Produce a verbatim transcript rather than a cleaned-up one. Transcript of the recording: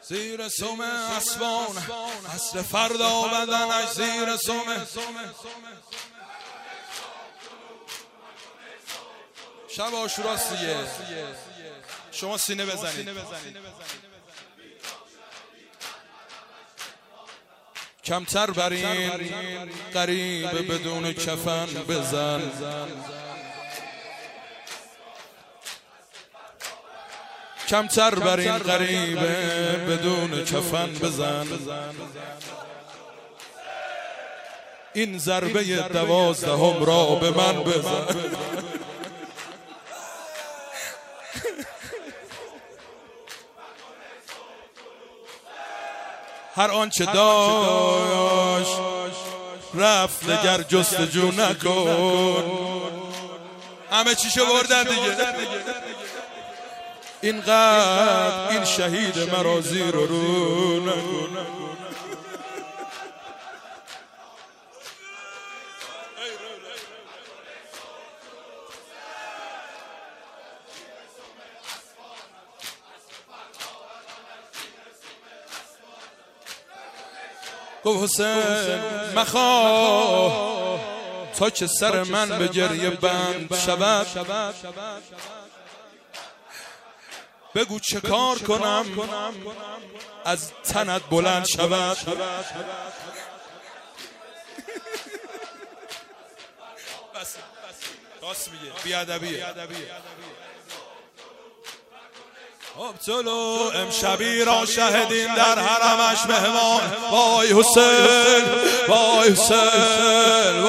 زیر سم اسبان اصل فردا بدنش زیر سم. شب عاشوراست دیگه، شما سینه بزنید. کمتر بر این غریب بدون کفن بزن، کمتر بر این غریب بدون کفن بزن. این ضربه دوازدهم را به من بزن. هر آنچه داشت رفت، دگر جستجو نکن. همه چیشو بردن دیگه. اینقدر این شهید مرا زیر و رو نکن. گفت حسین مخواه تا که سر من به گریه بند شود، بگو چه کار کنم از تنت بلند شود. بس راست میگه، بیادبیه. ابتلو امشبی را شهدین در حرمش مهمان. وای حسین وای حسین